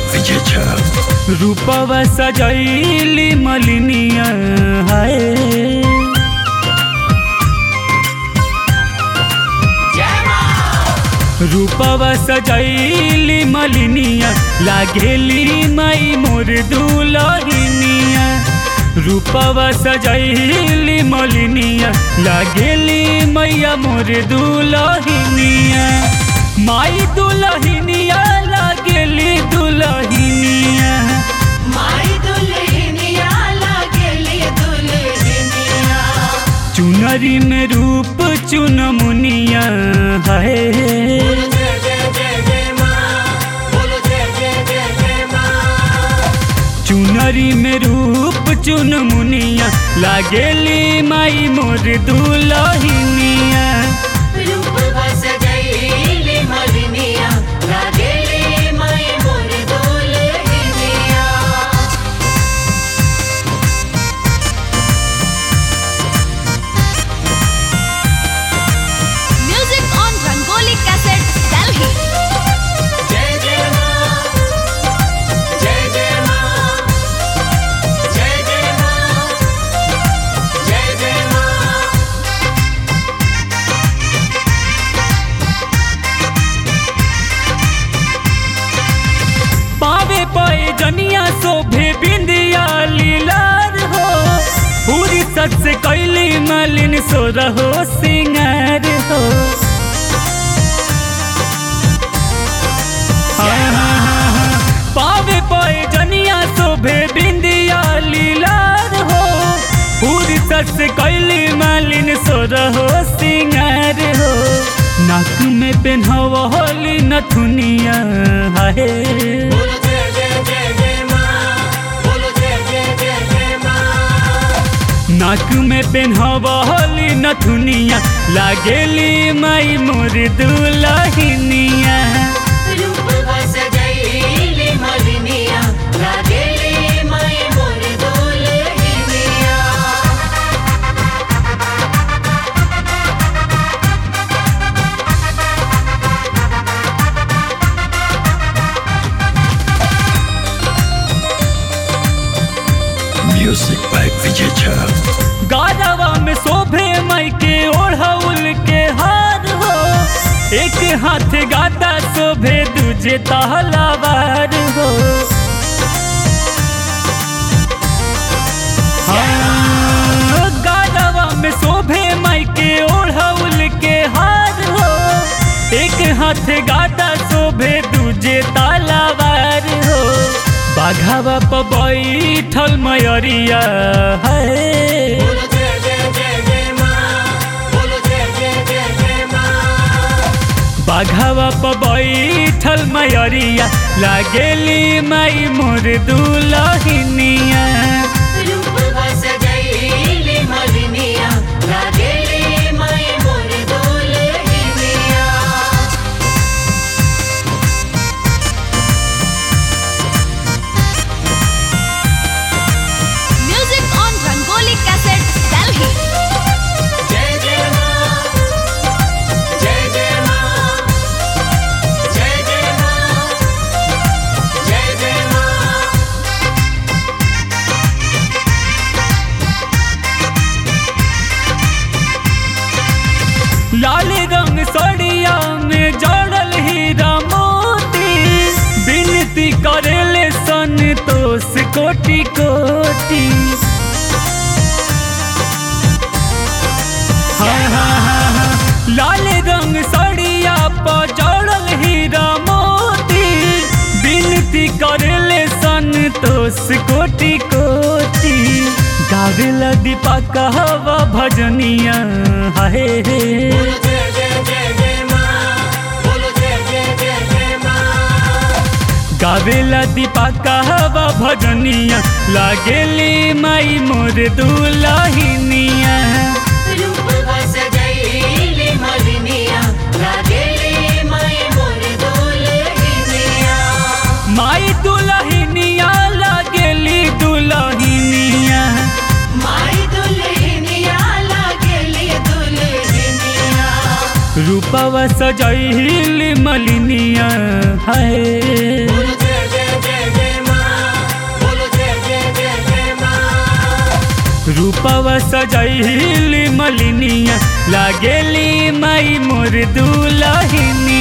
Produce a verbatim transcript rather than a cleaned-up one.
विजय झा। रूपवा सजैली मलिनिया हाय, रूपवा सजैली मलिनिया लागेली माई मोर दुलहिनिया। रूपवा सजैली मलिनिया लागेली मैया मोर दुलहिनिया। माई दुलहिनिया लागेली दुलहिनिया, माई दुल्हनिया लागेली दुल्हनिया। चुनरी में रूप चुन मुनिया है। बोलो जय जय जय जय माँ, बोलो जय जय जय जय माँ। चुनरी में रूप चुन मुनिया लागेली माई मोर दुलहिनिया। रूपवा सजैली मलिनिया लागेली माई मोर दुल्हनिया। Music on Rangoli Cassette, Delhi. जय जय माँ, जय जय माँ, जय जय माँ, जय जय माँ। पावे पाए जनिया शोभे बिंदिया लीलार हो। पूरी सच से कैली मलिन सो रहो सिंगार हो। हाँ, हाँ, हाँ, हाँ। पावे पाए जनिया शोभे बिंदिया लीलार हो। पूरी सच से कैली मलिन सो रहो सिंगार हो। नाक में पेन्हवली नथुनिया है। बोलो जय जय जय जय माँ, बोलो जय जय जय जय माँ। नाक में पेन्हवली नथुनिया लागेली माई मोर दुलहिनिया। रूपवा सजैली मलिनिया लागेली माई मोर दुल्हनिया। Music by Vijay Jha. गारवा में शोभे माई के ओढ़ौल के हार हो। एक हाथ गाता शोभे दूजे तहलावार हो। हाँ, गारवा में शोभे माई के ओढ़ौल के हार हो। एक हाथ गाता शोभे दूजे तलवार हो। बाघावा पर बैठल मयरिया है। बोलो जय जय जय जय माँ, बोलो जय जय जय जय माँ। बाघावा पर बैठल मयरिया लागेली माई मोर दुलहिनिया। रूपवा सजैली मलिनिया लागेली माई मोर दुल्हनिया। Music on Rangoli Cassette, Delhi. जय जय माँ, जय जय माँ, जय जय माँ, जय जय माँ। लाल रंग सड़िया में जड़ल हीरा मोती। विनती करेले संतोष कोटि कोटि। हाँ, हाँ, हाँ, हाँ। लाल रंग सड़िया पर जड़ल हीरा मोती। विनती करेले संतोष कोटि कोटि। गावेला दीपा कहवा भजनिया है। बोलो जय जय जय जय माँ, बोलो जय जय जय जय माँ। गावेला दीपा कहवा भजनिया लागेली माई मोर दुलहिनिया। रूपवा सजैली मलिनिया लागेली माई मोर दुल्हनिया। माई दुलहिनिया लागेली दुलहिनिया। माई दुल्हनिया लागेली दुल्हनिया। रूपवा सजैली मलिनिया है। बोलो जय जय जय रूपवा सजैली मलिनिया लागेली माई मोर दुलहिनिया।